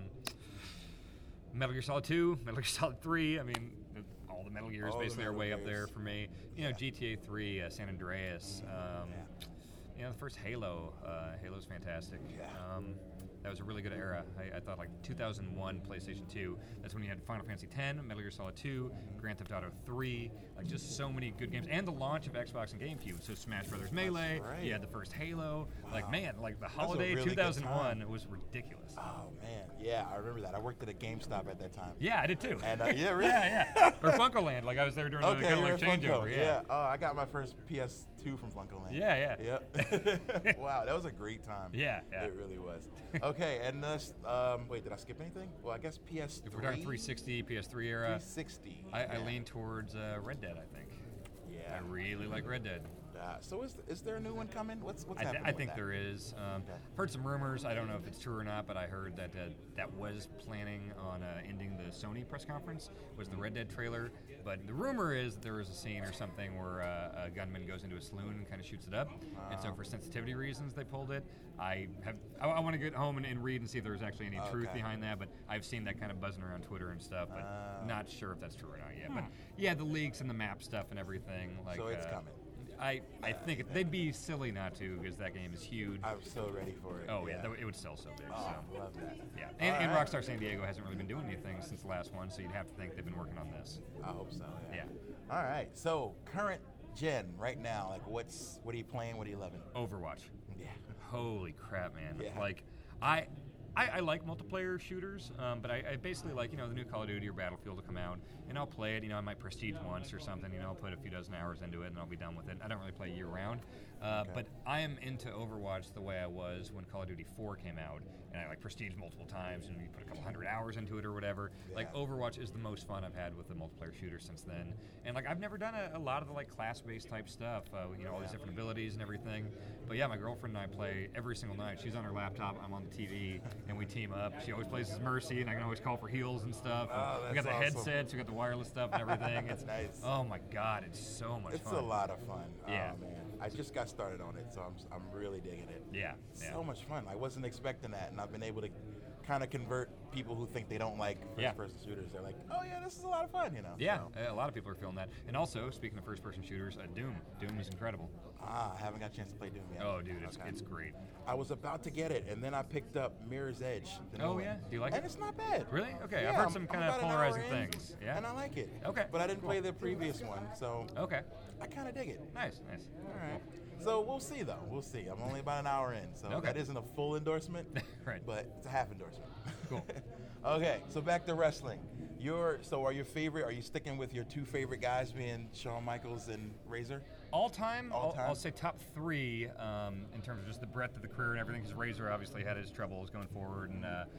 S4: Metal Gear Solid 2, Metal Gear Solid 3, I mean, all the Metal Gears basically are way up there for me. GTA 3, San Andreas, the first Halo. Halo's fantastic. That was a really good era. I thought like 2001 PlayStation 2. That's when you had Final Fantasy X, Metal Gear Solid 2, Grand Theft Auto 3, like just so many good games, and the launch of Xbox and GameCube. So Smash Brothers Melee.
S5: right.
S4: You had the first Halo.
S5: Wow.
S4: Like man, like the
S5: a
S4: holiday
S5: really good
S4: 2001
S5: time.
S4: was ridiculous.
S5: Oh man, yeah, I remember that. I worked at a GameStop at that time.
S4: Yeah, I did too.
S5: And yeah, really?
S4: yeah. Or Funko Land. Like I was there during the
S5: Okay,
S4: kind of
S5: you're
S4: like
S5: at Funko.
S4: changeover.
S5: Yeah. Oh, I got my first PS2 from Funko Land.
S4: Yeah.
S5: Yep. Wow, that was a great time.
S4: Yeah.
S5: It really was. Okay, and this, wait, did I skip anything? Well, I guess PS3.
S4: If we're talking 360, PS3 era,
S5: 360.
S4: I lean towards Red Dead, I think.
S5: Yeah.
S4: I really like Red Dead.
S5: So is there a new one coming? What's happening?
S4: I think
S5: with that?
S4: there is. I've heard some rumors. I don't know if it's true or not, but I heard that that was planning on ending the Sony press conference, was the Red Dead trailer. But the rumor is there was a scene or something where a gunman goes into a saloon and kind of shoots it up. And so for sensitivity reasons, they pulled it. I want to get home and read and see if there's actually any truth behind that. But I've seen that kind of buzzing around Twitter and stuff, but not sure if that's true or not yet. But yeah, the leaks and the map stuff and everything. Like,
S5: So it's coming.
S4: I think they'd be silly not to, because that game is huge.
S5: I'm so ready for it.
S4: Oh yeah, it would sell so big.
S5: Oh,
S4: So.
S5: love that.
S4: Yeah, and
S5: All right.
S4: Rockstar San Diego hasn't really been doing anything since the last one, so you'd have to think they've been working on this.
S5: I hope so.
S4: Yeah.
S5: All right. So current gen right now, like what are you playing? What are you loving?
S4: Overwatch.
S5: Yeah.
S4: Holy crap, man!
S5: Yeah.
S4: Like, I like multiplayer shooters, but I basically like, the new Call of Duty or Battlefield will come out, and I'll play it. I might prestige once or something. I'll put a few dozen hours into it, and I'll be done with it. I don't really play year round, but I am into Overwatch the way I was when Call of Duty 4 came out, and I like prestige multiple times, and you put a couple hundred hours into it or whatever.
S5: Yeah.
S4: Like Overwatch is the most fun I've had with the multiplayer shooter since then, and like I've never done a lot of the like class-based type stuff, all these different abilities and everything. But yeah, my girlfriend and I play every single night. She's on her laptop, I'm on the TV, and we team up. She always plays as Mercy, and I can always call for heals and stuff.
S5: Oh,
S4: We got the
S5: that's awesome.
S4: headsets, we got the wireless stuff and everything. It's
S5: Nice.
S4: Oh my god, it's so much
S5: It's
S4: fun.
S5: a lot of fun.
S4: Yeah.
S5: Oh, man. I just got started on it, so I'm really digging it.
S4: Yeah.
S5: So much fun. I wasn't expecting that, and I've been able to kind of convert people who think they don't like first-person shooters. They're like, oh yeah, this is a lot of fun,
S4: Yeah,
S5: So,
S4: a lot of people are feeling that. And also, speaking of first-person shooters, Doom. Doom is incredible.
S5: I haven't got a chance to play Doom yet.
S4: Oh, dude,
S5: Okay.
S4: it's great.
S5: I was about to get it, and then I picked up Mirror's Edge. the new
S4: Oh,
S5: one.
S4: yeah? Do you like
S5: and
S4: it?
S5: it's not bad.
S4: Really? Okay,
S5: Yeah,
S4: I've heard
S5: I'm
S4: some kind of
S5: about an
S4: polarizing
S5: hour in,
S4: things. Yeah?
S5: And I like it.
S4: Okay,
S5: But I didn't
S4: cool.
S5: play the previous one, so
S4: Okay.
S5: I kind of dig it.
S4: Nice.
S5: All right. So we'll see, though. We'll see. I'm only about an hour in, so
S4: Okay.
S5: that isn't a full endorsement,
S4: Right.
S5: but it's a half endorsement.
S4: Cool.
S5: Okay, so back to wrestling. Are you sticking with your two favorite guys being Shawn Michaels and Razor?
S4: All time,
S5: All time?
S4: I'll say top three in terms of just the breadth of the career and everything, because Razor obviously had his troubles going forward.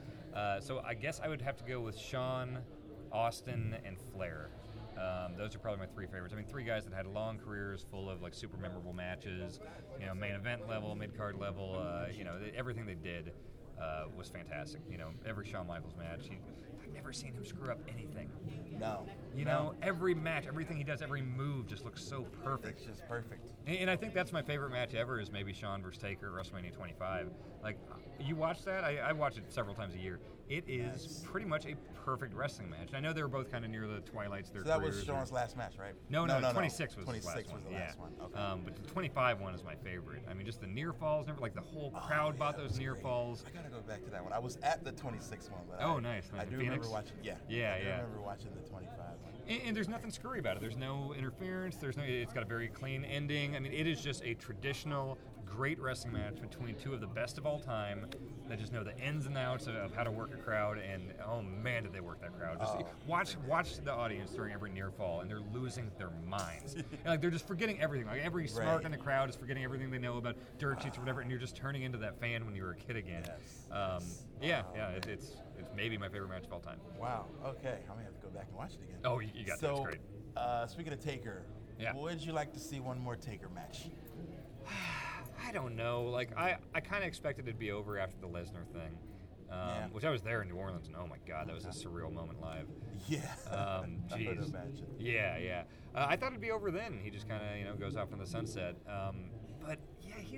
S4: And so I guess I would have to go with Shawn, Austin, and Flair. Those are probably my three favorites. I mean, three guys that had long careers full of like super memorable matches, main event level, mid-card level, everything they did was fantastic. Every Shawn Michaels match, I've never seen him screw up anything.
S5: No.
S4: Every match, everything he does, every move just looks so perfect.
S5: It's just perfect.
S4: And I think that's my favorite match ever, is maybe Shawn versus Taker at WrestleMania 25. Like, you watch that? I watch it several times a year. It is pretty much a perfect wrestling match. And I know they were both kind of near the twilights of their
S5: So that
S4: careers.
S5: was Shawn's last match, right?
S4: No, 26 was
S5: 26
S4: the last
S5: was
S4: one.
S5: the last one. Okay.
S4: But the 25 one is my favorite. I mean, just the near falls, like the whole crowd bought
S5: that
S4: those
S5: was
S4: near
S5: great.
S4: falls.
S5: I gotta go back to that one. I was at the 26 one, but
S4: Oh, nice.
S5: I
S4: In
S5: do
S4: Phoenix?
S5: remember watching. Yeah.
S4: Yeah,
S5: I do
S4: yeah.
S5: remember watching the 25 one.
S4: And there's nothing screwy about it. There's no interference. It's got a very clean ending. I mean, it is just a traditional, great wrestling match between two of the best of all time that just know the ins and outs of how to work a crowd. And oh man, did they work that crowd! Just watch the audience during every near fall, and they're losing their minds. And, like, they're just forgetting everything. Like every smark
S5: Right.
S4: in the crowd is forgetting everything they know about dirt sheets or whatever, and you're just turning into that fan when you were a kid again.
S5: Yes.
S4: It's maybe my favorite match of all time.
S5: Wow. Okay. I'm gonna have to go back and watch it again.
S4: Oh, you got
S5: so,
S4: that. It's great.
S5: Speaking of Taker,
S4: Yeah.
S5: would you like to see one more Taker match?
S4: I don't know. Like, I kind of expected it to be over after the Lesnar thing, which I was there in New Orleans, and oh my God, that was a surreal moment live.
S5: Yeah. I would
S4: Jeez.
S5: imagine.
S4: Yeah. I thought it'd be over then. He just kind of, goes off in the sunset. But yeah,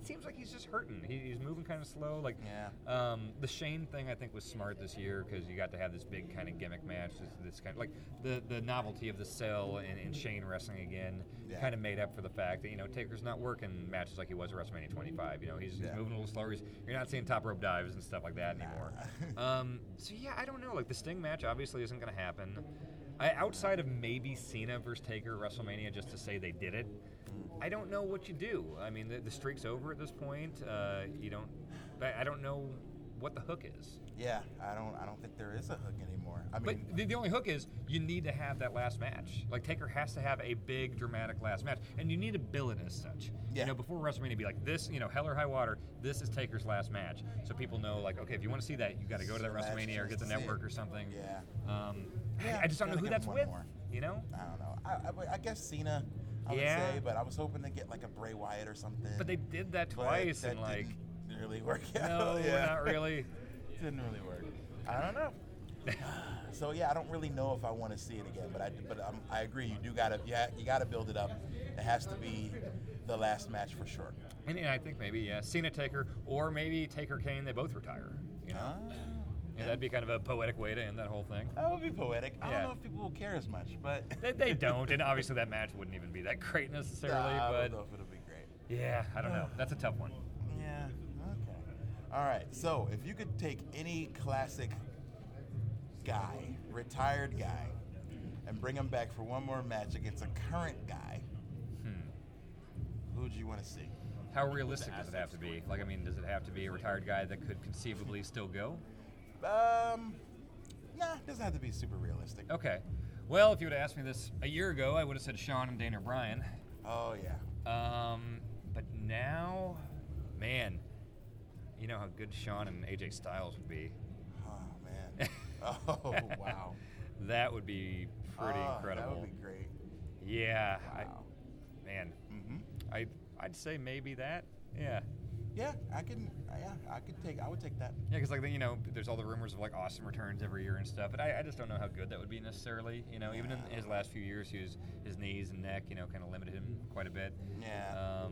S4: it seems like he's just hurting. He's moving kind of slow. Like,
S5: Yeah.
S4: the Shane thing I think was smart this year because you got to have this big kind of gimmick match. This kind of like the novelty of the Cell and Shane wrestling again kind of made up for the fact that Taker's not working matches like he was at WrestleMania 25. He's moving a little slower. You're not seeing top rope dives and stuff like that anymore. So yeah, I don't know. Like the Sting match obviously isn't going to happen. Outside of maybe Cena versus Taker at WrestleMania, just to say they did it, I don't know what you do. I mean, the streak's over at this point. I don't know what the hook is.
S5: Yeah, I don't think there is a hook anymore. I mean,
S4: But the only hook is you need to have that last match. Like Taker has to have a big dramatic last match, and you need to bill it as such.
S5: Yeah.
S4: Before WrestleMania, be like this. Hell or high water. This is Taker's last match, so people know. Like, okay, if you want to see that, you got to go to that
S5: So that's
S4: WrestleMania or
S5: just
S4: get the
S5: to see
S4: network
S5: it.
S4: or something.
S5: Yeah.
S4: I just don't know
S5: gotta
S4: who
S5: give
S4: that's
S5: one
S4: with.
S5: more.
S4: You know.
S5: I don't know. I guess Cena, I would
S4: Yeah.
S5: say, but I was hoping to get like a Bray Wyatt or something.
S4: But they did that
S5: But
S4: twice,
S5: that
S4: and like,
S5: didn't really work out.
S4: no,
S5: yeah.
S4: not really.
S5: Didn't really work. I don't know. So yeah, I don't really know if I want to see it again, but I agree. You do gotta you gotta build it up. It has to be the last match for sure.
S4: And I think maybe Cena Taker, or maybe Taker Kane. They both retire. Yeah, that'd be kind of a poetic way to end that whole thing.
S5: That would be poetic. I
S4: Yeah.
S5: don't know if people will care as much, but
S4: They don't, and obviously that match wouldn't even be that great necessarily.
S5: I
S4: but
S5: don't know if it'll be great.
S4: yeah, I don't know. That's a tough one.
S5: Yeah. Okay. All right. So if you could take any classic guy, retired guy, and bring him back for one more match against a current guy, who would you want to see?
S4: How realistic does it have to be? Like, I mean, does it have to be a retired guy that could conceivably still go?
S5: Nah, it doesn't have to be super realistic.
S4: Okay. Well, if you would have asked me this a year ago, I would have said Shawn and Dana Bryan.
S5: Oh yeah.
S4: But now, man, you know how good Shawn and AJ Styles would be.
S5: Oh man. Oh wow.
S4: That would be pretty incredible.
S5: That would be great.
S4: Yeah.
S5: Wow.
S4: I'd say maybe that. Yeah.
S5: Yeah, I would take that.
S4: Yeah, because there's all the rumors of like Austin returns every year and stuff, but I just don't know how good that would be necessarily. Even in his last few years, his knees and neck, kind of limited him quite a bit.
S5: Yeah.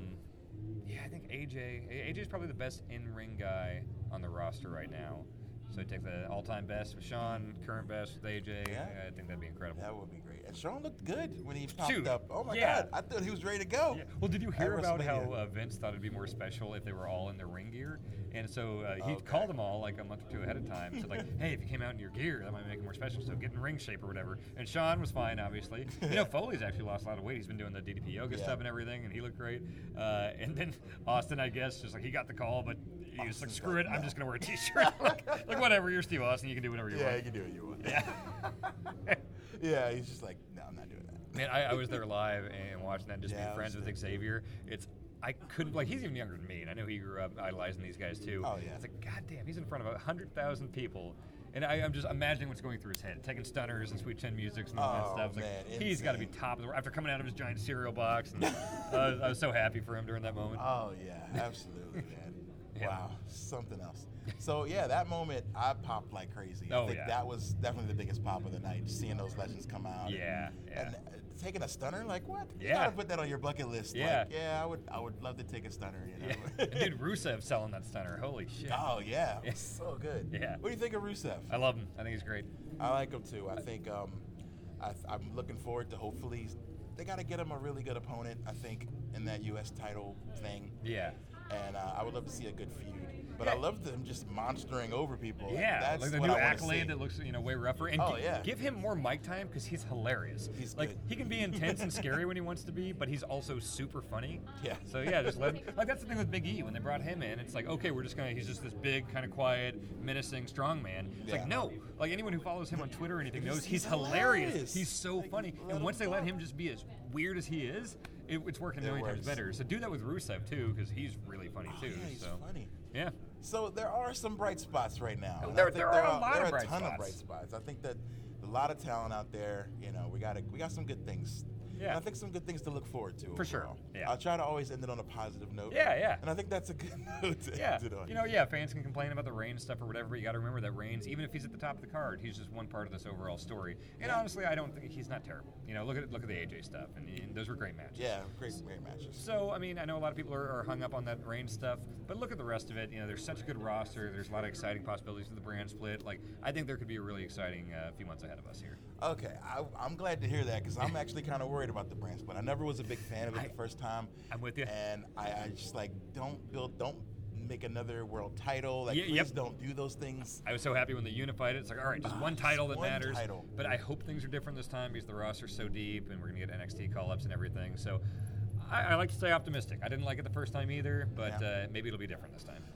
S4: I think AJ's probably the best in-ring guy on the roster right now. So I take the all-time best with Shawn, current best with AJ.
S5: Yeah.
S4: I think that'd be incredible.
S5: That would be great. And Shawn looked good when he popped
S4: Dude,
S5: up. Oh my
S4: yeah.
S5: God, I thought he was ready to go.
S4: Yeah. Well, did you hear
S5: At
S4: about how
S5: WrestleMania.
S4: Vince thought it'd be more special if they were all in their ring gear? And so he
S5: Okay.
S4: called them all like a month or two ahead of time. Said like, hey, if you came out in your gear, that might make it more special. So get in ring shape or whatever. And Shawn was fine, obviously. Foley's actually lost a lot of weight. He's been doing the DDP yoga
S5: Yeah.
S4: stuff and everything, and he looked great. And then Austin, I guess, just like he got the call, but he was like,
S5: Austin's
S4: screw
S5: like,
S4: it, I'm
S5: no.
S4: just gonna wear a t-shirt. like whatever, you're Steve Austin, you can do whatever you
S5: Yeah, you
S4: want.
S5: can do what you want.
S4: Yeah.
S5: Yeah, he's just like, no, I'm not doing that.
S4: Man, I was there live and watching that, and just
S5: Yeah, I
S4: being friends
S5: was
S4: with
S5: there.
S4: Xavier. I couldn't, he's even younger than me, and I know he grew up idolizing these guys too.
S5: Oh, yeah.
S4: It's like, God damn, he's in front of 100,000 people. And I'm just imagining what's going through his head, taking stunners and Sweet Chin musics and all that
S5: Oh,
S4: stuff. It's
S5: man,
S4: like, he's got to be
S5: insane.
S4: top of the world after coming out of his giant cereal box. And I was so happy for him during that moment.
S5: Oh yeah, absolutely, man.
S4: Yeah.
S5: Wow, something else. So yeah, that moment I popped like crazy. I
S4: Oh,
S5: think
S4: yeah.
S5: that was definitely the biggest pop of the night. Seeing those legends come out.
S4: Yeah, yeah.
S5: And taking a stunner, like what? You
S4: Yeah.
S5: gotta put that on your bucket list.
S4: Yeah.
S5: Like, yeah, I would love to take a stunner. You know.
S4: Yeah. Dude, Rusev selling that stunner. Holy shit.
S5: Oh yeah,
S4: Yeah.
S5: so good.
S4: Yeah.
S5: What do you think of Rusev?
S4: I love him. I think he's great.
S5: I like him too. I think I'm looking forward to hopefully they got to get him a really good opponent. I think in that U.S. title thing.
S4: Yeah.
S5: And I would love to see a good feud. But
S4: Yeah.
S5: I love them just monstering over people.
S4: Yeah,
S5: That's
S4: like the
S5: what
S4: new
S5: I wanna
S4: accolade
S5: see.
S4: that looks way rougher. And
S5: Oh, yeah.
S4: give him more mic time because he's hilarious.
S5: He's
S4: like
S5: good.
S4: he can be intense and scary when he wants to be, but he's also super funny.
S5: Yeah.
S4: So yeah, just let him. Like that's the thing with Big E when they brought him in. It's like okay, he's just this big, kind of quiet, menacing, strong man. It's
S5: Yeah.
S4: like no, like anyone who follows him on Twitter or anything knows
S5: He's
S4: he's hilarious.
S5: hilarious.
S4: He's so
S5: Like,
S4: funny.
S5: let
S4: And
S5: him
S4: once they let
S5: go.
S4: him just be as weird as he is, it's working a
S5: It
S4: million times
S5: works.
S4: better. So do that with Rusev too because he's really funny too.
S5: Yeah, he's
S4: so
S5: funny.
S4: yeah.
S5: So there are some bright spots right now. And
S4: There-
S5: I think
S4: there are a lot
S5: there
S4: of
S5: are a
S4: bright
S5: ton of
S4: spots.
S5: bright spots. I think that a lot of talent out there. You know, we got some good things. And I think some good things to look forward to.
S4: For sure.
S5: overall.
S4: Yeah.
S5: I'll try to always end it on a positive note.
S4: Yeah.
S5: And I think that's a good note to end it on.
S4: Fans can complain about the Reigns stuff or whatever, but you got to remember that Reigns, even if he's at the top of the card, he's just one part of this overall story. And honestly, I don't think he's not terrible. Look at the AJ stuff, and those were great matches.
S5: Yeah, great matches.
S4: So, I mean, I know a lot of people are hung up on that Reigns stuff, but look at the rest of it. There's such a good roster. There's a lot of exciting possibilities for the brand split. Like, I think there could be a really exciting few months ahead of us here.
S5: Okay, I'm glad to hear that because I'm actually kind of worried about the brand split. I never was a big fan of it the first time.
S4: I'm with you.
S5: And I just don't make another world title. Please don't do those things.
S4: I was so happy when they unified it. It's like, all right, just one title that matters.
S5: Title.
S4: But I hope things are different this time because the roster's so deep and we're going to get NXT call-ups and everything. So I like to stay optimistic. I didn't like it the first time either, but maybe it'll be different this time.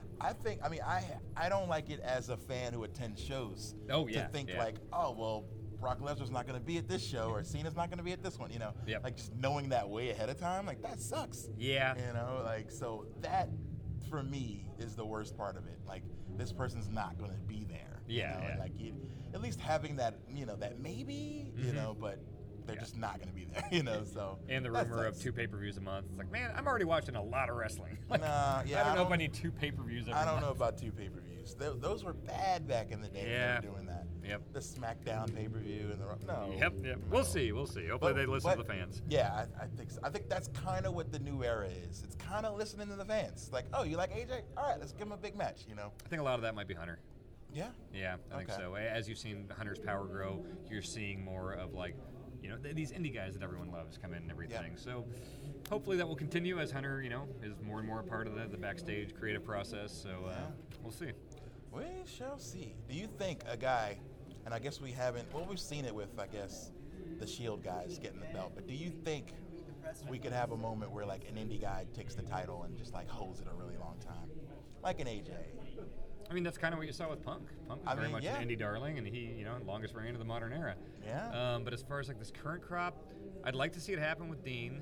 S5: I don't like it as a fan who attends shows. To think Brock Lesnar's not going to be at this show or Cena's not going to be at this one, Like just knowing that way ahead of time, like that sucks.
S4: Yeah.
S5: So that for me is the worst part of it. Like this person's not going to be there. And like at least having that, that maybe, but they're just not going to be there, so.
S4: And the rumor of 2 pay-per-views a month. It's like, man, I'm already watching a lot of wrestling. I don't know if I need 2 pay-per-views every month.
S5: I don't know about 2 pay-per-views. Those were bad back in the day when they were doing that.
S4: Yep.
S5: The SmackDown pay-per-view and the
S4: Yep. We'll see. Hopefully they listen to the fans.
S5: Yeah, I think so. I think that's kind of what the new era is. It's kind of listening to the fans. Like, oh, you like AJ? All right, let's give him a big match,
S4: I think a lot of that might be Hunter.
S5: Yeah?
S4: Yeah, I think so. As you've seen Hunter's power grow, you're seeing more of like, these indie guys that everyone loves come in and everything. Yeah. So hopefully that will continue as Hunter, is more and more a part of the backstage creative process. So we'll see.
S5: We shall see. Do you think a guy, and I guess we've seen it with, I guess, the Shield guys getting the belt, but do you think we could have a moment where like an indie guy takes the title and just like holds it a really long time? Like an AJ.
S4: I mean, that's kind of what you saw with Punk. Punk was very much an indie darling, and he, longest reign of the modern era.
S5: Yeah.
S4: But as far as like this current crop, I'd like to see it happen with Dean.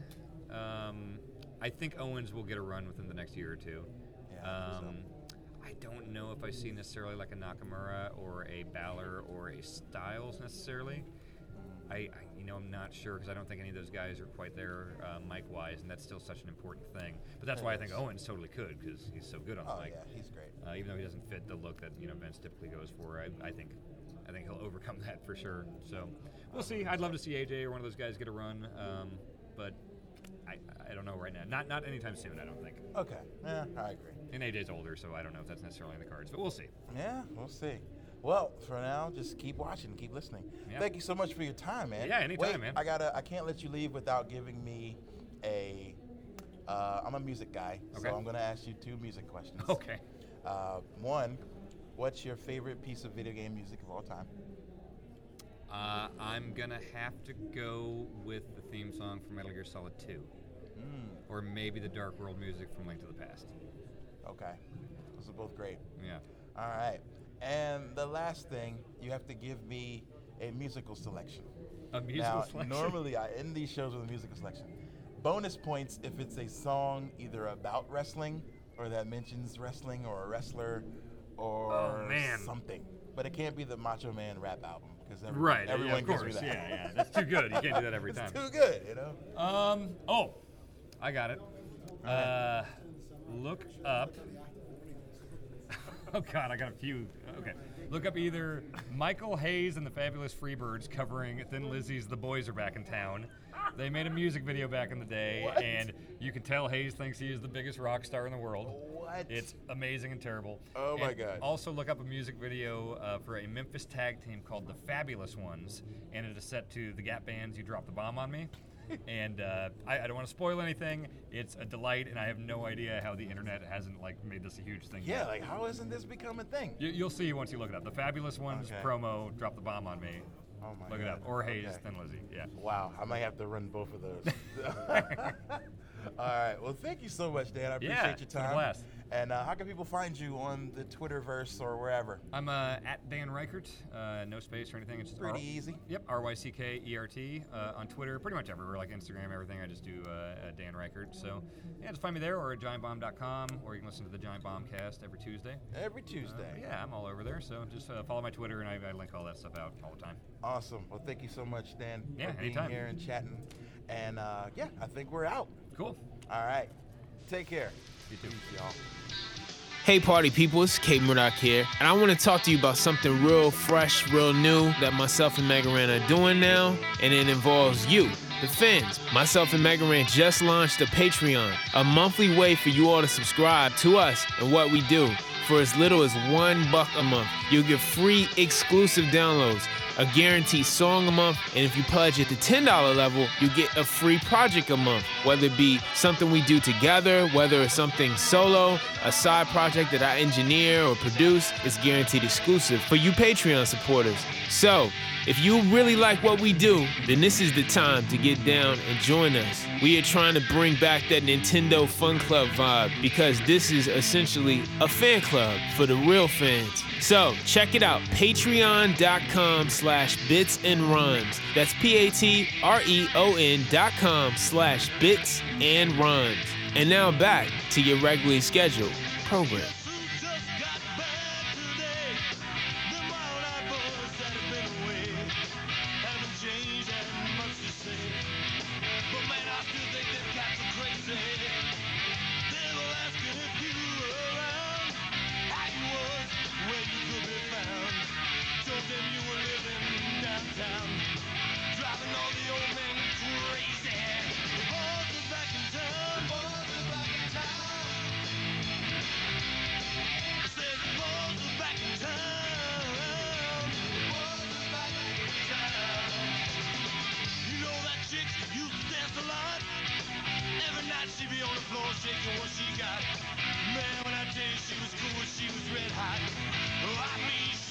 S4: I think Owens will get a run within the next year or two.
S5: Yeah,
S4: I don't know if I see necessarily like a Nakamura or a Balor or a Styles necessarily. I'm not sure because I don't think any of those guys are quite there mic-wise, and that's still such an important thing. But that's why I think Owens totally could because he's so good on the mic.
S5: Oh, yeah, he's great.
S4: Even though he doesn't fit the look that Vince typically goes for, I think he'll overcome that for sure. So we'll see. I'd love to see AJ or one of those guys get a run, but I don't know right now. Not anytime soon, I don't think.
S5: Okay. Yeah, I agree.
S4: And AJ's older, so I don't know if that's necessarily in the cards, but we'll see.
S5: Yeah, we'll see. Well, for now, just keep watching, keep listening. Yeah. Thank you so much for your time, man.
S4: Yeah, anytime, man.
S5: I can't let you leave without giving me I'm a music guy, so I'm going to ask you 2 music questions.
S4: Okay.
S5: One, what's your favorite piece of video game music of all time?
S4: I'm going to have to go with the theme song from Metal Gear Solid 2. Or maybe the Dark World music from Link to the Past.
S5: Okay. Those are both great.
S4: Yeah.
S5: All right. And the last thing, you have to give me a musical selection.
S4: A musical selection?
S5: Normally I end these shows with a musical selection. Bonus points if it's a song either about wrestling or that mentions wrestling or a wrestler or something. But it can't be the Macho Man rap album because everyone gives me that.
S4: Yeah, that's too good. You can't do that every time.
S5: It's too good,
S4: I got it. Look up. Oh, God, I got a few. Okay. Look up either Michael Hayes and the Fabulous Freebirds covering Thin Lizzy's The Boys Are Back in Town. They made a music video back in the day, and you can tell Hayes thinks he is the biggest rock star in the world.
S5: What?
S4: It's amazing and terrible.
S5: Oh, my God.
S4: Also look up a music video for a Memphis tag team called The Fabulous Ones, and it is set to the Gap Band's You Drop the Bomb on Me. And I don't want to spoil anything. It's a delight, and I have no idea how the internet hasn't made this a huge thing.
S5: Yeah, how hasn't this become a thing?
S4: You'll see once you look it up. The Fabulous Ones promo, Drop the Bomb on Me.
S5: Oh my
S4: Look it up. Or Hayes, Thin Lizzy. Yeah.
S5: Wow, I might have to run both of those. All right. Well, thank you so much, Dan. I appreciate your time.
S4: It's a blast.
S5: And how can people find you on the Twitterverse or wherever?
S4: I'm at Dan Reichert. No space or anything. It's just
S5: pretty easy.
S4: Yep. RYCKERT on Twitter. Pretty much everywhere, like Instagram, everything. I just do Dan Reichert. So yeah, just find me there or at GiantBomb.com, or you can listen to the Giant Bombcast every Tuesday.
S5: Every Tuesday.
S4: Yeah, I'm all over there. So just follow my Twitter, and I link all that stuff out all the time.
S5: Awesome. Well, thank you so much, Dan,
S4: for
S5: being
S4: anytime.
S5: here and chatting. And yeah, I think we're out.
S4: Cool.
S5: All right. Take care.
S4: You too.
S5: Peace, y'all.
S6: Hey party people, it's Kate Murdoch here, and I want to talk to you about something real fresh, real new that myself and Mega Ran are doing now, and it involves you, the fans. Myself and Mega Ran just launched a Patreon, a monthly way for you all to subscribe to us and what we do. For as little as $1 a month, you'll get free exclusive downloads, a guaranteed song a month, and if you pledge at the $10 level, you get a free project a month, whether it be something we do together, whether it's something solo, a side project that I engineer or produce, it's guaranteed exclusive for you Patreon supporters. So, if you really like what we do, then this is the time to get down and join us. We are trying to bring back that Nintendo Fun Club vibe because this is essentially a fan club for the real fans. So check it out, patreon.com/bitsandrhymes. That's patreon.com/bitsandrhymes. And now back to your regularly scheduled program.
S2: She be on the floor shaking what she got. Man, when I tell you she was cool, she was red hot. Oh, I mean,